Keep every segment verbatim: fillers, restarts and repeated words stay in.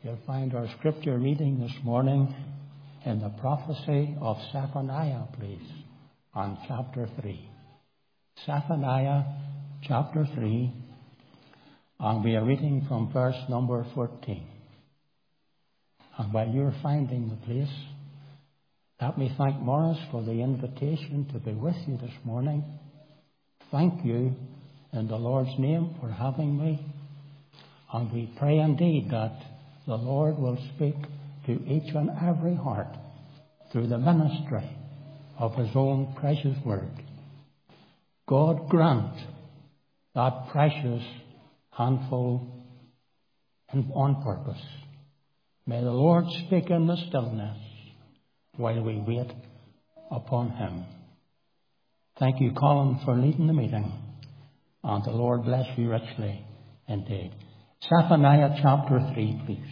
You'll find our scripture reading this morning in the prophecy of Zephaniah, please, on chapter three. Zephaniah chapter three, and we are reading from verse number fourteen. And while you're finding the place, let me thank Morris for the invitation to be with you this morning. Thank you in the Lord's name for having me. And we pray indeed that the Lord will speak to each and every heart through the ministry of His own precious word. God grant that precious handful on purpose. May the Lord speak in the stillness while we wait upon Him. Thank you, Colin, for leading the meeting. And the Lord bless you richly indeed. Zephaniah chapter three, please.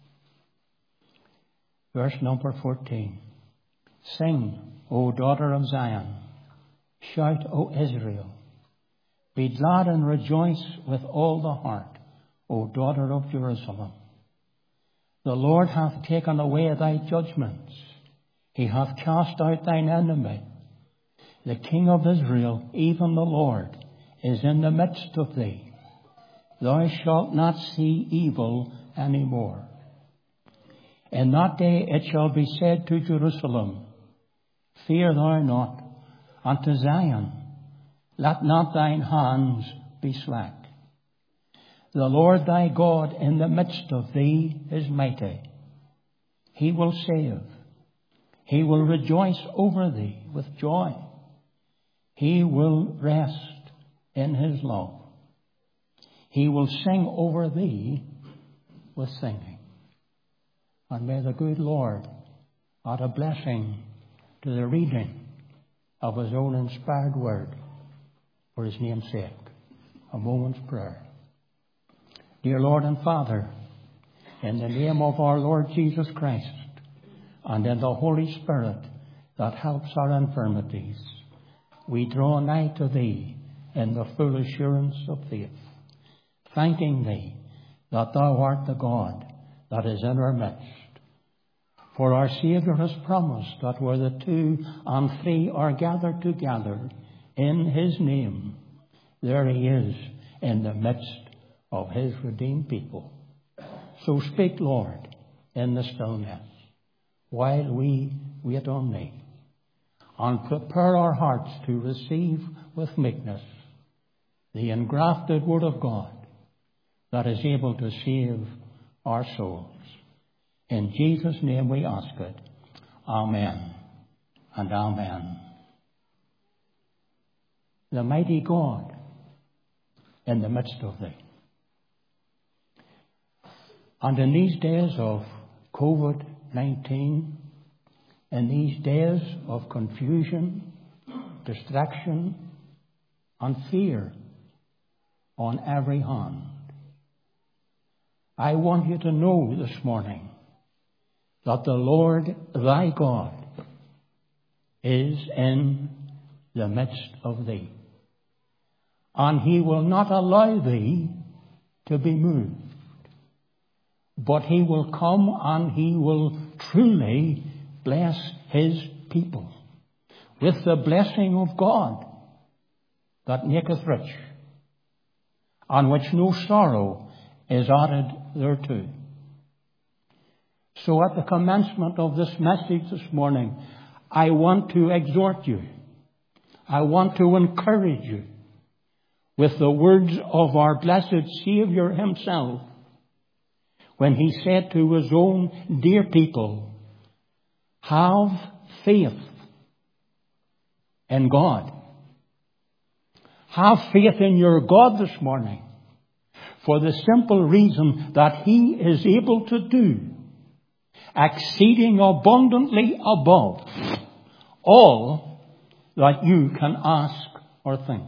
Verse number fourteen. Sing, O daughter of Zion. Shout, O Israel. Be glad and rejoice with all the heart, O daughter of Jerusalem. The Lord hath taken away thy judgments. He hath cast out thine enemy. The King of Israel, even the Lord, is in the midst of thee. Thou shalt not see evil any more. In that day it shall be said to Jerusalem, Fear thou not, and to Zion, let not thine hands be slack. The Lord thy God in the midst of thee is mighty. He will save. He will rejoice over thee with joy. He will rest in His love. He will sing over thee with singing. And may the good Lord add a blessing to the reading of His own inspired word for His name's sake. A moment's prayer. Dear Lord and Father, in the name of our Lord Jesus Christ and in the Holy Spirit that helps our infirmities, we draw nigh to Thee in the full assurance of faith, thanking Thee that Thou art the God that is in our midst. For our Saviour has promised that where the two and three are gathered together in His name, there He is in the midst of His redeemed people. So speak, Lord, in the stillness, while we wait on Thee, and prepare our hearts to receive with meekness the engrafted Word of God that is able to save our souls. In Jesus' name we ask it. Amen and amen. The mighty God in the midst of thee. And in these days of covid nineteen, in these days of confusion, distraction, and fear on every hand, I want you to know this morning that the Lord thy God is in the midst of thee. And He will not allow thee to be moved, but He will come and He will truly bless His people with the blessing of God that maketh rich, and which no sorrow is added thereto. So at the commencement of this message this morning, I want to exhort you. I want to encourage you with the words of our blessed Saviour Himself when He said to His own dear people, have faith in God. Have faith in your God this morning, for the simple reason that He is able to do exceeding abundantly above all that you can ask or think.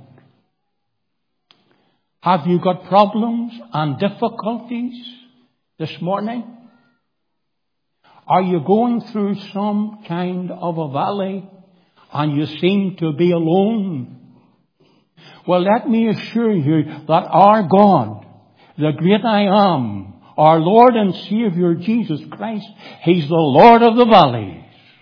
Have you got problems and difficulties this morning? Are you going through some kind of a valley and you seem to be alone? Well, let me assure you that our God, the great I Am, Our Lord and Savior Jesus Christ, He's the Lord of the valleys.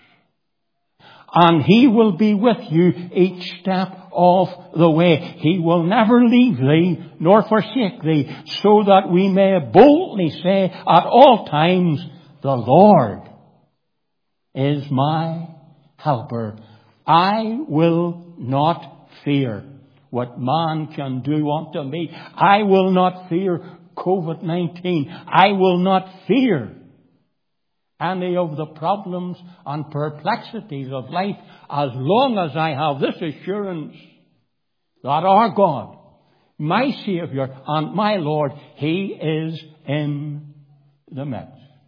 And He will be with you each step of the way. He will never leave thee nor forsake thee, so that we may boldly say at all times, the Lord is my helper. I will not fear what man can do unto me. I will not fear covid nineteen. I will not fear any of the problems and perplexities of life, as long as I have this assurance that our God, my Savior and my Lord, He is in the midst.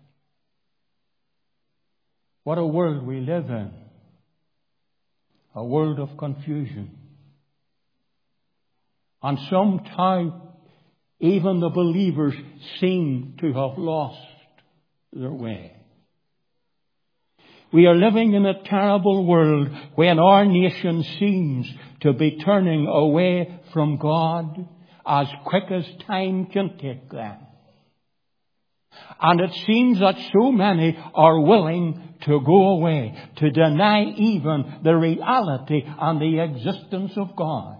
What a world we live in. A world of confusion. And sometimes even the believers seem to have lost their way. We are living in a terrible world when our nation seems to be turning away from God as quick as time can take them. And it seems that so many are willing to go away, to deny even the reality and the existence of God.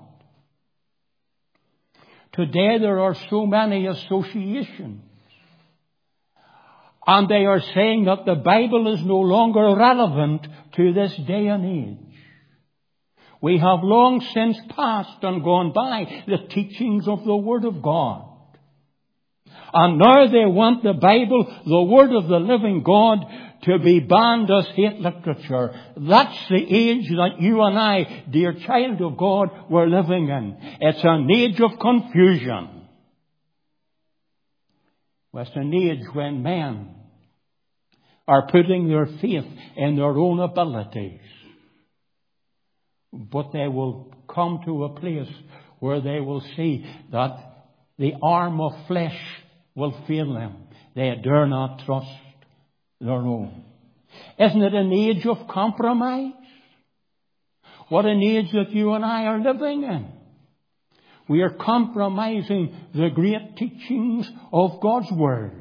Today there are so many associations, and they are saying that the Bible is no longer relevant to this day and age. We have long since passed and gone by the teachings of the Word of God. And now they want the Bible, the Word of the living God, to be banned as hate literature. That's the age that you and I, dear child of God, were living in. It's an age of confusion. It's an age when men are putting their faith in their own abilities. But they will come to a place where they will see that the arm of flesh will fail them. They dare not trust their own. Isn't it an age of compromise? What an age that you and I are living in. We are compromising the great teachings of God's Word.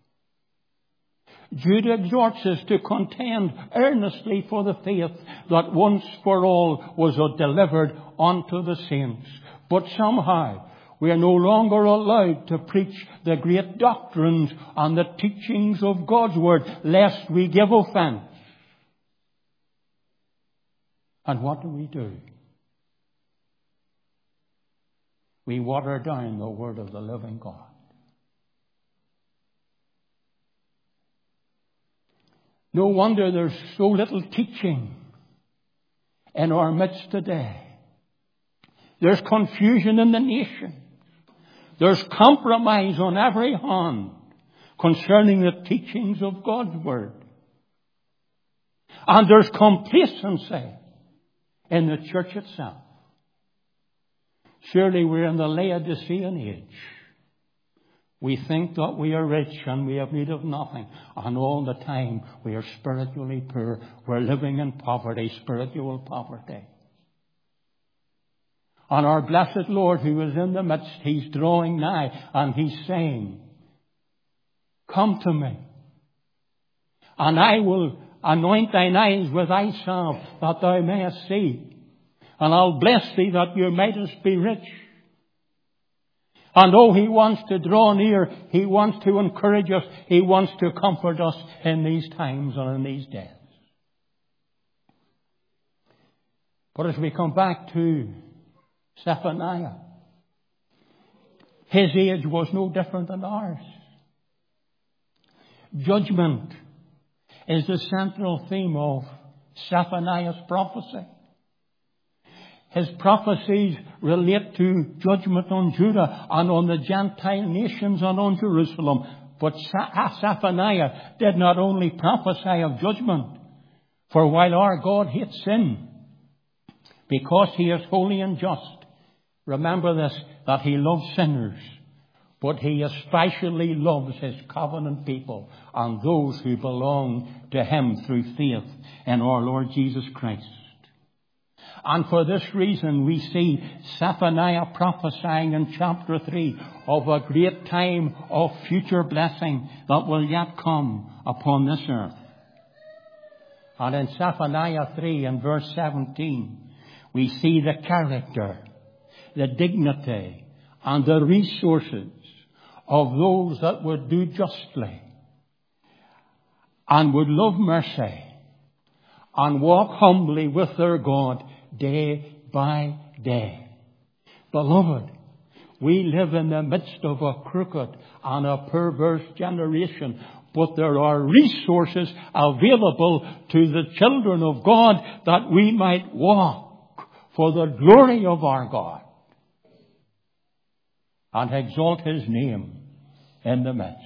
Jude exhorts us to contend earnestly for the faith that once for all was delivered unto the saints. But somehow we are no longer allowed to preach the great doctrines and the teachings of God's Word, lest we give offense. And what do we do? We water down the Word of the living God. No wonder there's so little teaching in our midst today. There's confusion in the nation. There's compromise on every hand concerning the teachings of God's Word. And there's complacency in the church itself. Surely we're in the Laodicean age. We think that we are rich and we have need of nothing. And all the time we are spiritually poor. We're living in poverty, spiritual poverty. And our blessed Lord who is in the midst, He's drawing nigh and He's saying, come to me, and I will anoint thine eyes with eye salve that thou mayest see. And I'll bless thee that you mightest be rich. And oh, He wants to draw near. He wants to encourage us. He wants to comfort us in these times and in these days. But as we come back to Zephaniah, his age was no different than ours. Judgment is the central theme of Zephaniah's prophecy. His prophecies relate to judgment on Judah and on the Gentile nations and on Jerusalem. But Zephaniah did not only prophesy of judgment, for while our God hates sin, because He is holy and just, remember this, that He loves sinners, but He especially loves His covenant people and those who belong to Him through faith in our Lord Jesus Christ. And for this reason we see Zephaniah prophesying in chapter three of a great time of future blessing that will yet come upon this earth. And in Zephaniah three and verse seventeen, we see the character, the dignity, and the resources of those that would do justly and would love mercy and walk humbly with their God day by day. Beloved, we live in the midst of a crooked and a perverse generation, but there are resources available to the children of God that we might walk for the glory of our God and exalt His name in the midst.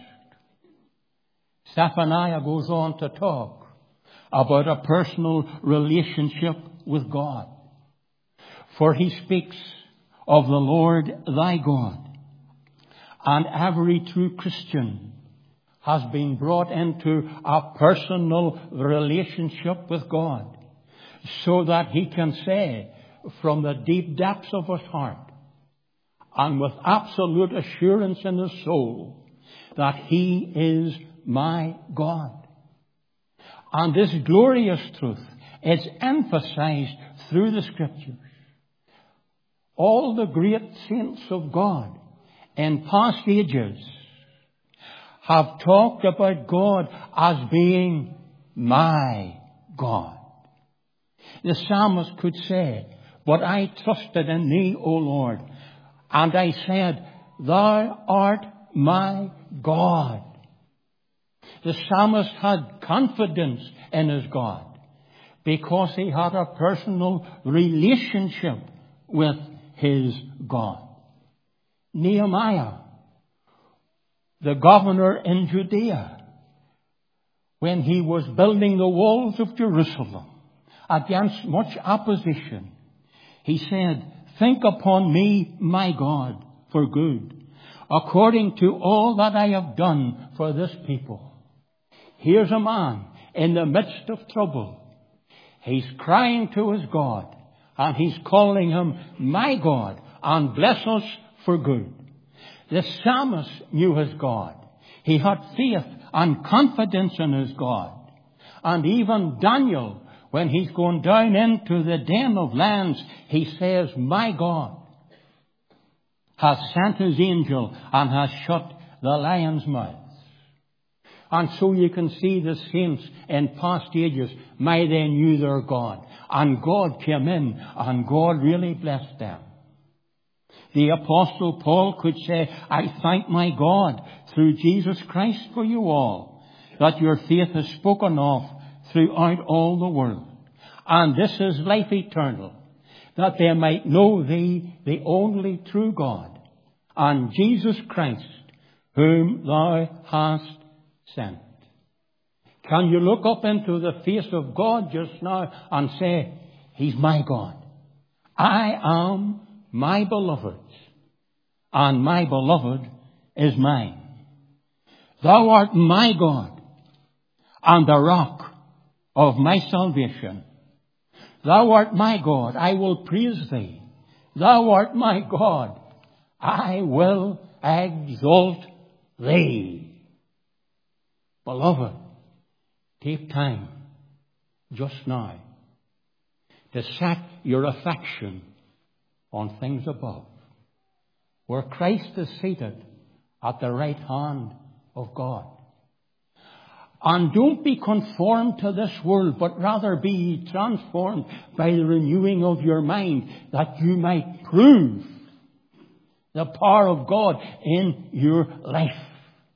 Zephaniah goes on to talk about a personal relationship with God. For he speaks of the Lord thy God. And every true Christian has been brought into a personal relationship with God, so that he can say from the deep depths of his heart and with absolute assurance in his soul that He is my God. And this glorious truth is emphasized through the Scriptures. All the great saints of God in past ages have talked about God as being my God. The psalmist could say, "But I trusted in Thee, O Lord, and I said, Thou art my God." The psalmist had confidence in his God because he had a personal relationship with his God. Nehemiah, the governor in Judea, when he was building the walls of Jerusalem against much opposition, he said, "Think upon me, my God, for good, according to all that I have done for this people." Here's a man in the midst of trouble. He's crying to his God, and he's calling Him my God, and bless us for good. The psalmist knew his God. He had faith and confidence in his God. And even Daniel, when he's going down into the den of lions, he says, "My God has sent His angel and has shut the lion's mouth." And so you can see the saints in past ages, may they knew their God. And God came in and God really blessed them. The Apostle Paul could say, "I thank my God through Jesus Christ for you all, that your faith is spoken of throughout all the world. And this is life eternal, that they might know Thee, the only true God, and Jesus Christ, whom Thou hast sent." Can you look up into the face of God just now and say, "He's my God. I am my beloved's, and my beloved is mine. Thou art my God, and the rock of my salvation. Thou art my God, I will praise Thee. Thou art my God, I will exalt Thee." Beloved, take time just now to set your affection on things above, where Christ is seated at the right hand of God. And don't be conformed to this world, but rather be ye transformed by the renewing of your mind, that you might prove the power of God in your life.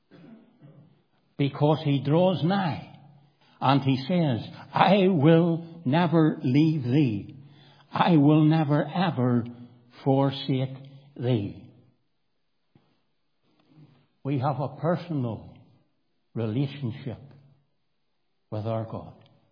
Because He draws nigh, and He says, "I will never leave thee. I will never ever forsake thee." We have a personal relationship with our God.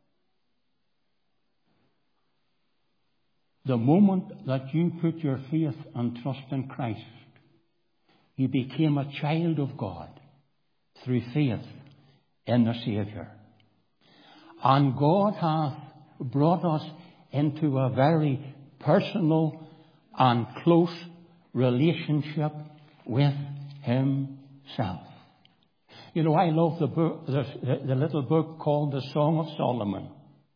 The moment that you put your faith and trust in Christ, you became a child of God through faith in the Saviour. And God hath brought us into a very personal and close relationship with himself. You know, I love the book, the, the, the little book called The Song of Solomon.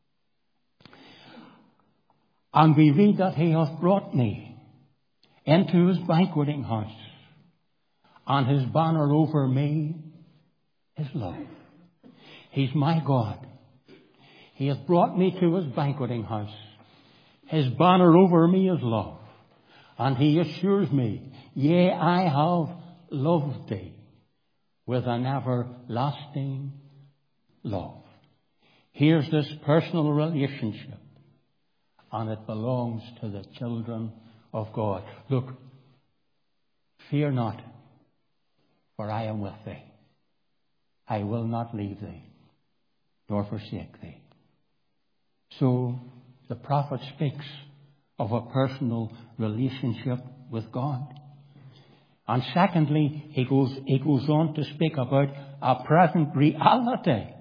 And we read that he hath brought me into his banqueting house, and his banner over me is love. He's my God. He hath brought me to his banqueting house. His banner over me is love. And he assures me, yea, I have loved thee with an everlasting love. Here's this personal relationship, and it belongs to the children of God. Look, fear not, for I am with thee. I will not leave thee, nor forsake thee. So the prophet speaks of a personal relationship with God. And secondly, he goes, he goes on to speak about a present reality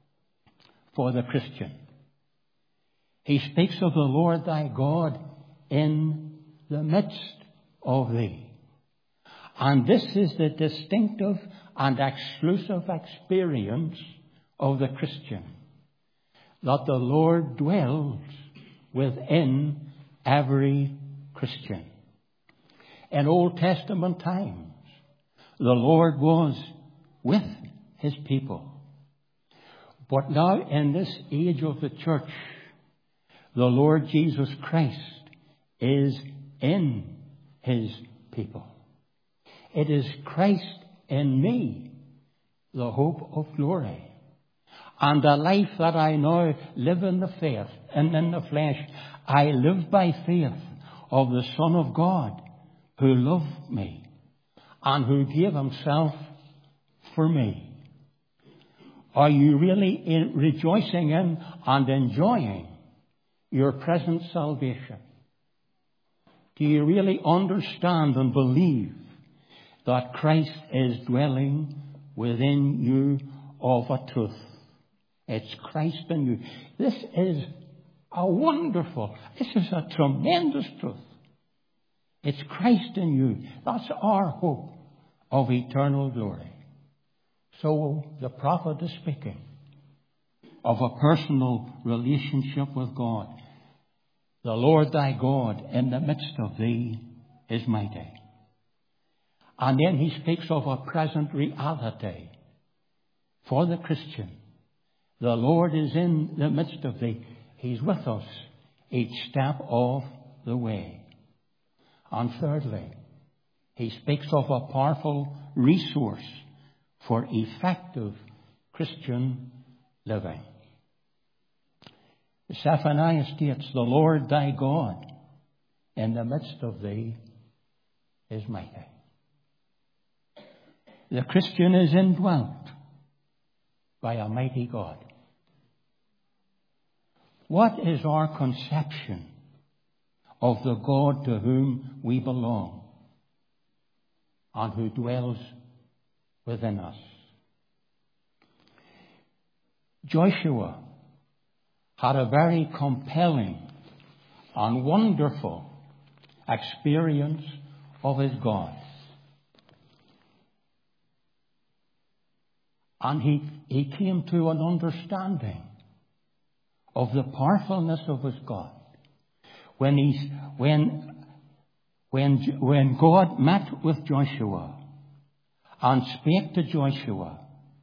for the Christian. He speaks of the Lord thy God in the midst of thee. And this is the distinctive and exclusive experience of the Christian, that the Lord dwells within every Christian. In Old Testament times, the Lord was with his people. But now in this age of the church, the Lord Jesus Christ is in his people. It is Christ in me, the hope of glory. And the life that I now live in the faith and in the flesh, I live by faith of the Son of God, who loved me and who gave himself for me. Are you really in, rejoicing in and enjoying your present salvation? Do you really understand and believe that Christ is dwelling within you of a truth? It's Christ in you. This is a wonderful, this is a tremendous truth. It's Christ in you. That's our hope of eternal glory. So the prophet is speaking of a personal relationship with God. The Lord thy God in the midst of thee is mighty. And then he speaks of a present reality for the Christian. The Lord is in the midst of thee. He's with us each step of the way. And thirdly, he speaks of a powerful resource for effective Christian living. Zephaniah states, the Lord thy God in the midst of thee is mighty. The Christian is indwelt by a mighty God. What is our conception of the God to whom we belong and who dwells within us? Joshua had a very compelling and wonderful experience of his God. And he, he came to an understanding of the powerfulness of his God. When he's, when, when, when God met with Joshua and spake to Joshua,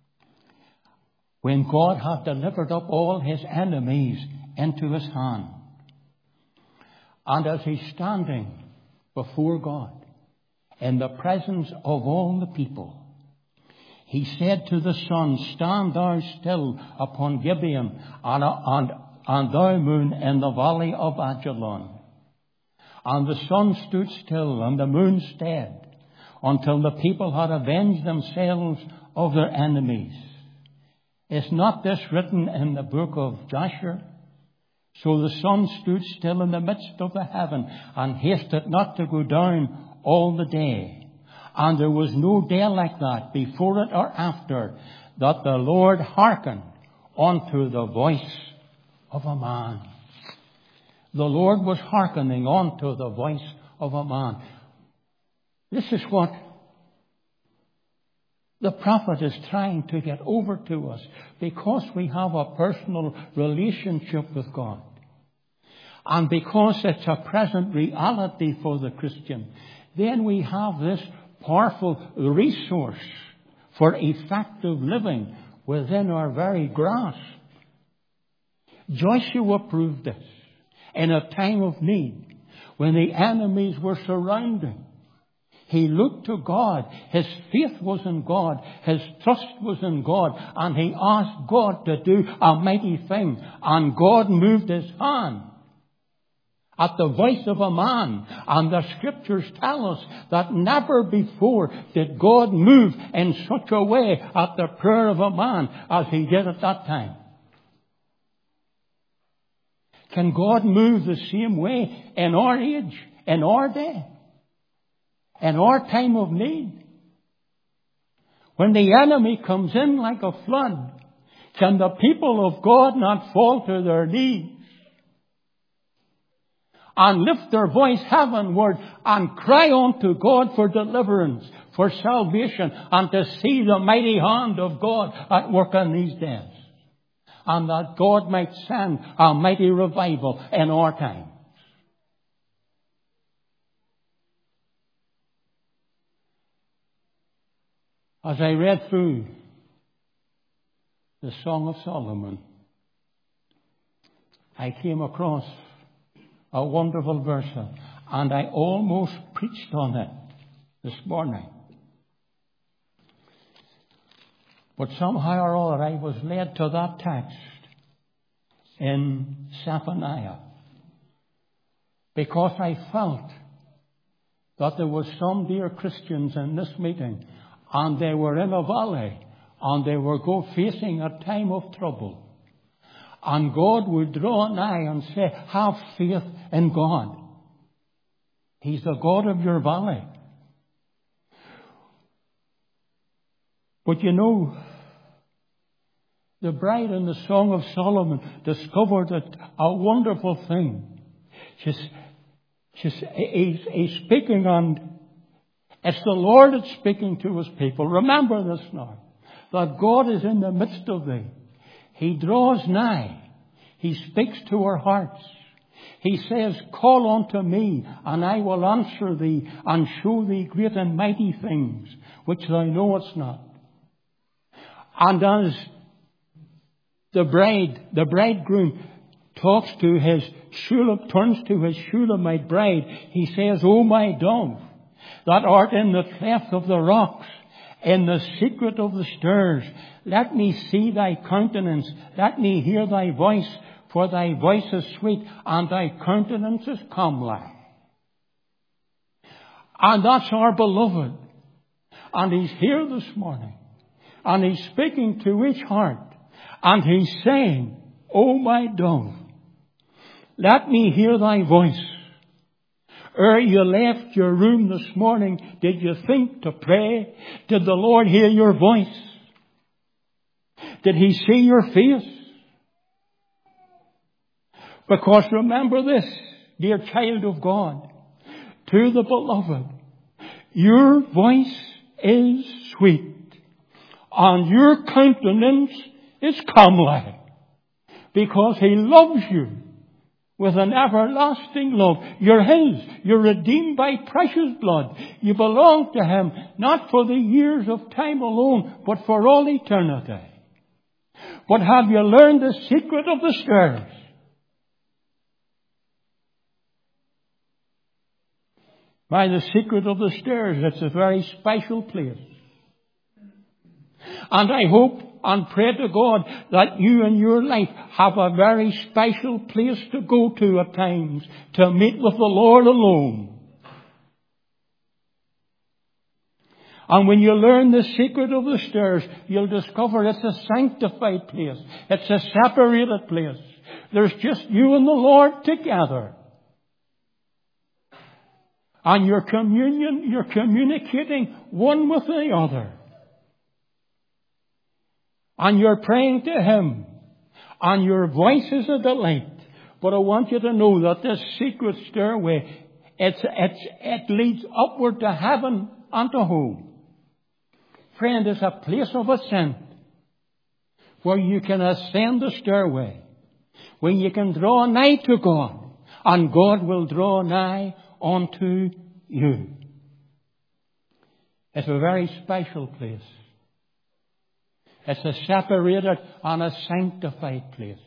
when God had delivered up all his enemies into his hand, and as he's standing before God in the presence of all the people, he said to the sun, stand thou still upon Gibeon, and, and, and thou moon in the valley of Ajalon. And the sun stood still, and the moon stayed, until the people had avenged themselves of their enemies. Is not this written in the book of Joshua? So the sun stood still in the midst of the heaven, and hasted not to go down all the day. And there was no day like that, before it or after, that the Lord hearkened unto the voice of a man. The Lord was hearkening unto the voice of a man. This is what the prophet is trying to get over to us, because we have a personal relationship with God. And because it's a present reality for the Christian, then we have this powerful resource for effective living within our very grasp. Joshua proved this in a time of need when the enemies were surrounding. He looked to God. His faith was in God. His trust was in God. And he asked God to do a mighty thing. And God moved his hand at the voice of a man. And the scriptures tell us that never before did God move in such a way at the prayer of a man as he did at that time. Can God move the same way in our age, in our day, in our time of need? When the enemy comes in like a flood, can the people of God not fall to their knees and lift their voice heavenward and cry unto God for deliverance, for salvation, and to see the mighty hand of God at work in these days? And that God might send a mighty revival in our time. As I read through the Song of Solomon, I came across a wonderful verse, and I almost preached on it this morning. But somehow or other I was led to that text in Zephaniah, because I felt that there was some dear Christians in this meeting, and they were in a valley, and they were go facing a time of trouble. And God would draw nigh and say, have faith in God. He's the God of your valley. But you know, the bride in the Song of Solomon discovered a, a wonderful thing. She's, she's, he's, he's speaking, and it's the Lord that's speaking to his people. Remember this now, that God is in the midst of thee. He draws nigh. He speaks to our hearts. He says, call unto me, and I will answer thee, and show thee great and mighty things, which thou knowest not. And as the bride, the bridegroom talks to his Shulam, turns to his Shulamite bride, he says, O my dove, that art in the cleft of the rocks, in the secret of the stairs, let me see thy countenance, let me hear thy voice, for thy voice is sweet, and thy countenance is comely. And that's our beloved. And he's here this morning. And he's speaking to each heart. And he's saying, O my dove, let me hear thy voice. Ere you left your room this morning, did you think to pray? Did the Lord hear your voice? Did he see your face? Because remember this, dear child of God, to the beloved, your voice is sweet, and your countenance is comely, because he loves you with an everlasting love. You're his. You're redeemed by precious blood. You belong to him, not for the years of time alone, but for all eternity. But have you learned the secret of the stairs? By the secret of the stairs, it's a very special place. And I hope and pray to God that you in your life have a very special place to go to at times to meet with the Lord alone. And when you learn the secret of the stairs, you'll discover it's a sanctified place. It's a separated place. There's just you and the Lord together. And you're communion, you're communicating one with the other. And you're praying to him. And your voice is a delight. But I want you to know that this secret stairway, it's, it's, it leads upward to heaven and to home. Friend, it's a place of ascent where you can ascend the stairway, where you can draw nigh to God, and God will draw nigh unto you. It's a very special place. It's a separated and a sanctified place.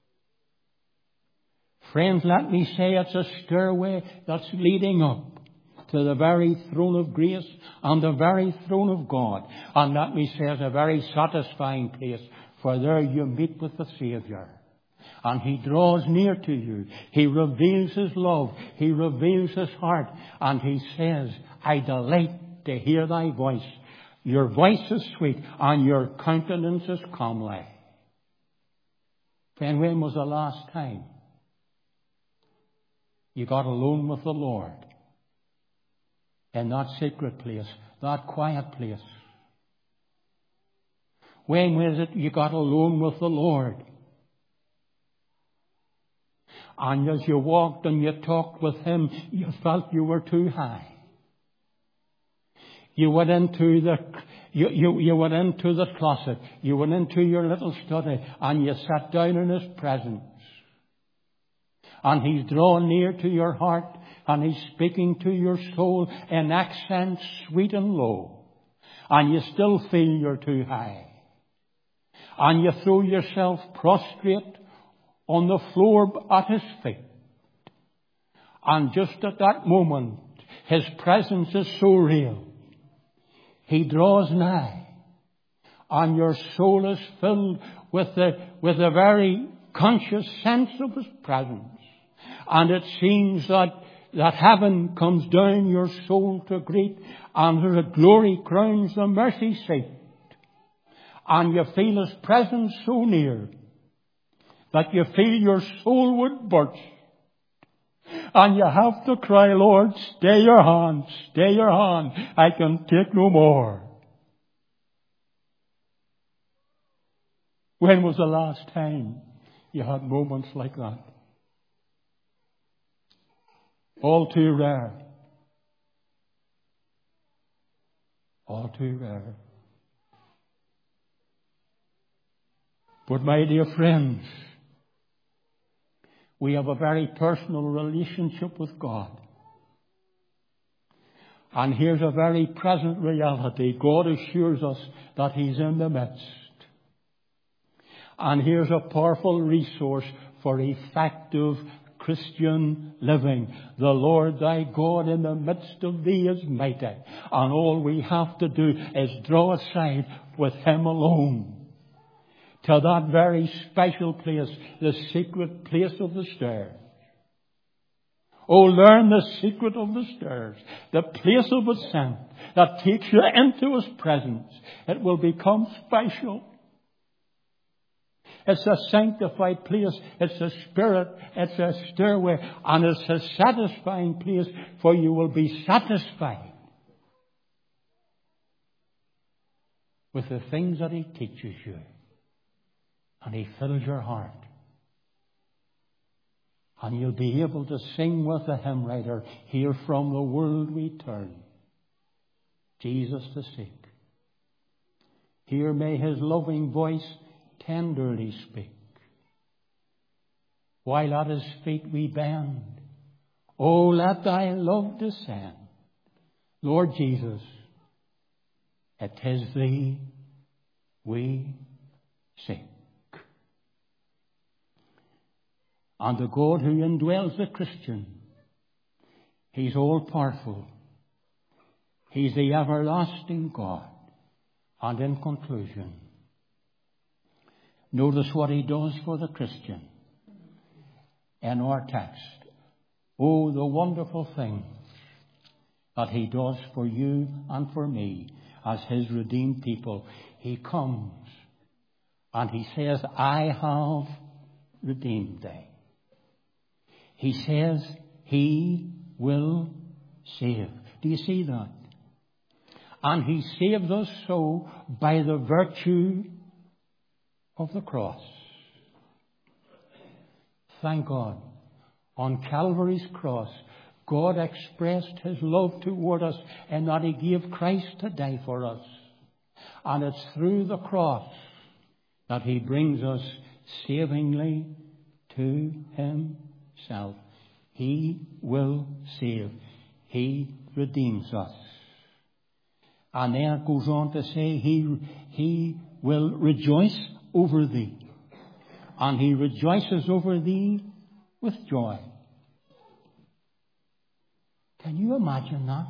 Friends, let me say it's a stairway that's leading up to the very throne of grace and the very throne of God. And let me say it's a very satisfying place, for there you meet with the Saviour. And He draws near to you. He reveals His love. He reveals His heart. And He says, I delight to hear thy voice. Your voice is sweet and your countenance is comely. Friend, when was the last time you got alone with the Lord in that secret place, that quiet place? When was it you got alone with the Lord? And as you walked and you talked with Him, you felt you were too high. You went into the, you, you, you went into the closet. You went into your little study and you sat down in His presence. And He's drawn near to your heart and He's speaking to your soul in accents sweet and low. And you still feel you're too high. And you throw yourself prostrate on the floor at His feet. And just at that moment, His presence is so real. He draws nigh. And your soul is filled with the, with a very conscious sense of His presence. And it seems that, that heaven comes down your soul to greet, and the glory crowns the mercy seat. And you feel His presence so near that you feel your soul would burst. And you have to cry, Lord, stay your hand, stay your hand. I can take no more. When was the last time you had moments like that? All too rare. All too rare. But my dear friends, we have a very personal relationship with God. And here's a very present reality. God assures us that He's in the midst. And here's a powerful resource for effective Christian living. The Lord thy God in the midst of thee is mighty. And all we have to do is draw aside with Him alone to that very special place, the secret place of the stairs. Oh, learn the secret of the stairs, the place of ascent that takes you into His presence. It will become special. It's a sanctified place. It's a spirit. It's a stairway. And it's a satisfying place, for you will be satisfied with the things that He teaches you. And He fills your heart. And you'll be able to sing with the hymn writer, here from the world we turn, Jesus to seek. Here may His loving voice tenderly speak. While at His feet we bend, oh, let thy love descend. Lord Jesus, it is thee we seek. And the God who indwells the Christian, He's all-powerful. He's the everlasting God. And in conclusion, notice what He does for the Christian in our text. Oh, the wonderful thing that He does for you and for me as His redeemed people. He comes and He says, I have redeemed thee. He says He will save. Do you see that? And He saves us so by the virtue of the cross. Thank God. On Calvary's cross, God expressed His love toward us in that He gave Christ to die for us. And it's through the cross that He brings us savingly to Himself. He will save. He redeems us. And then it goes on to say, He, he will rejoice over thee. And He rejoices over thee with joy. Can you imagine that?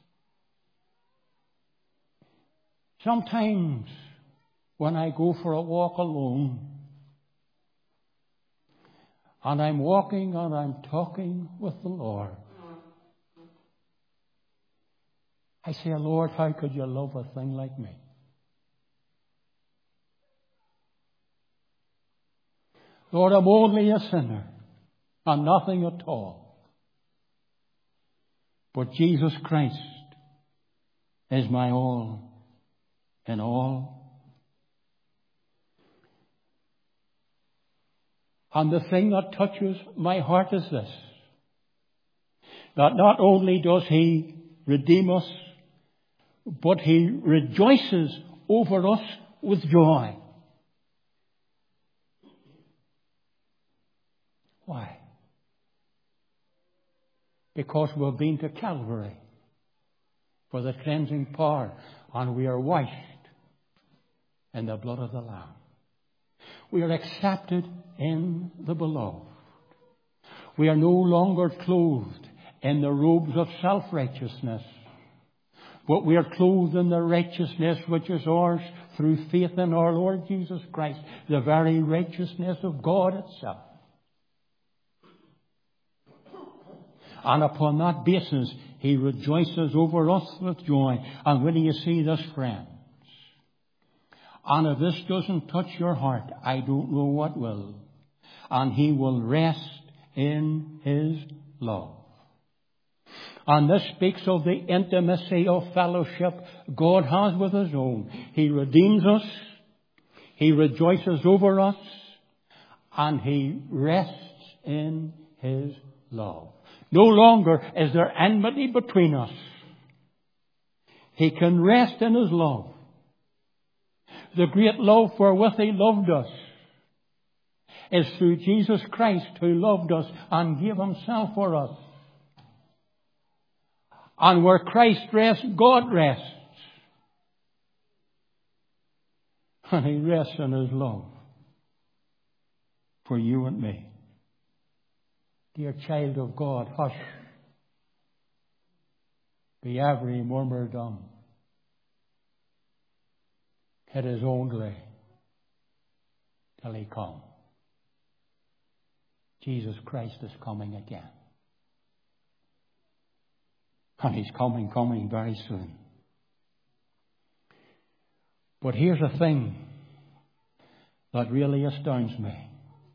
Sometimes when I go for a walk alone, and I'm walking and I'm talking with the Lord, I say, Lord, how could you love a thing like me? Lord, I'm only a sinner and nothing at all. But Jesus Christ is my all in all. And the thing that touches my heart is this, that not only does He redeem us, but He rejoices over us with joy. Why? Because we've been to Calvary for the cleansing power, and we are washed in the blood of the Lamb. We are accepted in the beloved. We are no longer clothed in the robes of self-righteousness, but we are clothed in the righteousness which is ours through faith in our Lord Jesus Christ, the very righteousness of God itself. And upon that basis, He rejoices over us with joy. And when you see this, friends, and if this doesn't touch your heart, I don't know what will. And He will rest in His love. And this speaks of the intimacy of fellowship God has with His own. He redeems us. He rejoices over us. And He rests in His love. No longer is there enmity between us. He can rest in His love. The great love wherewith He loved us is through Jesus Christ, who loved us and gave Himself for us. And where Christ rests, God rests. And He rests in His love for you and me. Dear child of God, hush. Be every murmur dumb. It is only till He come. Jesus Christ is coming again. And He's coming, coming very soon. But here's a thing that really astounds me.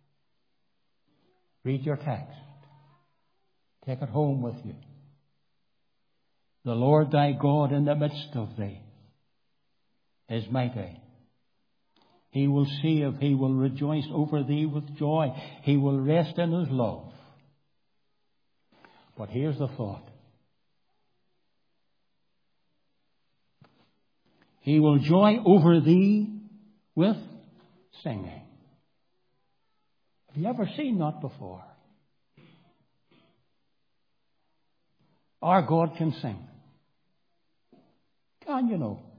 Read your text. Take it home with you. The Lord thy God in the midst of thee is mighty. He will save. He will rejoice over thee with joy. He will rest in His love. But here's the thought. He will joy over thee with singing. Have you ever seen that before? Our God can sing. Can you know?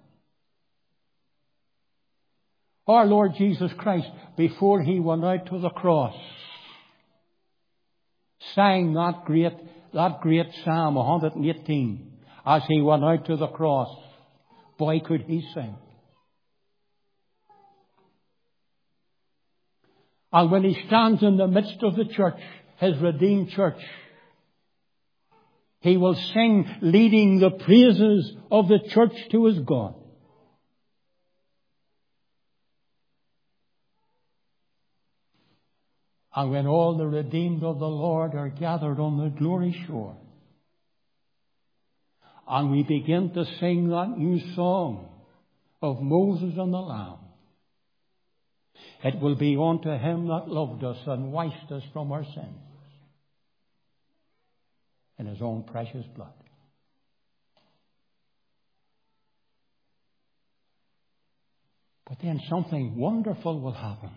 Our Lord Jesus Christ, before He went out to the cross, sang that great, that great Psalm one hundred eighteen as He went out to the cross. Boy, could He sing. And when He stands in the midst of the church, His redeemed church, He will sing, leading the praises of the church to His God. And when all the redeemed of the Lord are gathered on the glory shore, and we begin to sing that new song of Moses and the Lamb, It will be unto him that loved us and washed us from our sins in his own precious blood. But then something wonderful will happen.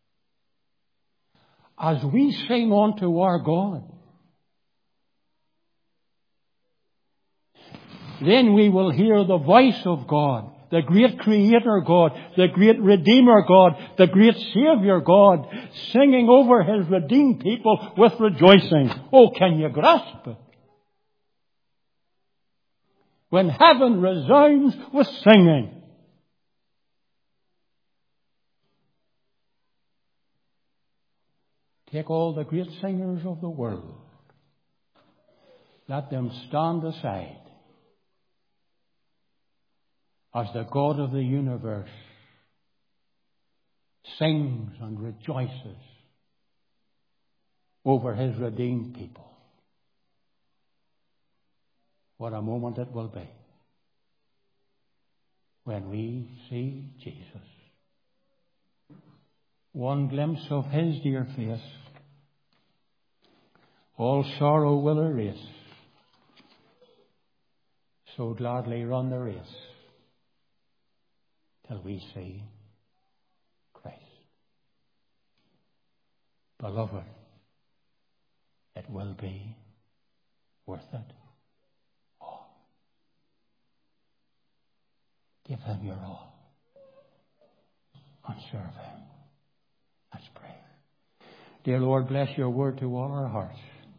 As we sing unto our God, then we will hear the voice of God, the great Creator God, the great Redeemer God, the great Savior God, singing over his redeemed people with rejoicing. Oh, can you grasp it? When heaven resounds with singing. Take all the great singers of the world. Let them stand aside as the God of the universe sings and rejoices over his redeemed people. What a moment it will be when we see Jesus. One glimpse of his dear face, all sorrow will erase. So gladly run the race till we see Christ. Beloved, it will be worth it all. Give him your all and serve him. Let's pray. Dear Lord, bless your word to all our hearts.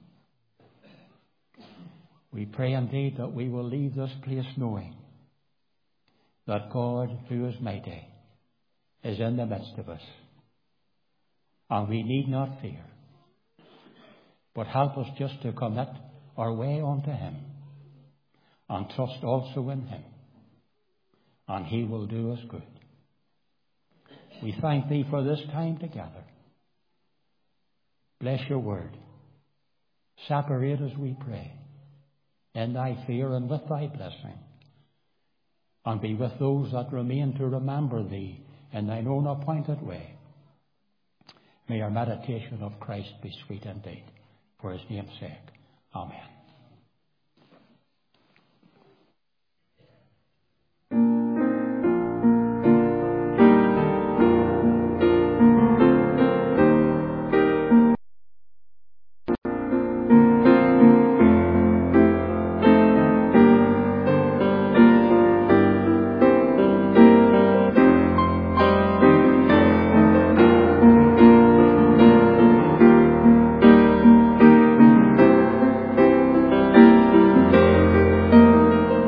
We pray indeed that we will leave this place knowing that God, who is mighty, is in the midst of us. And we need not fear. But help us just to commit our way unto him and trust also in him. And he will do us good. We thank thee for this time together. Bless your word. Separate us, we pray, in thy fear and with thy blessing. And be with those that remain to remember thee in thine own appointed way. May our meditation of Christ be sweet indeed, for his name's sake. Amen.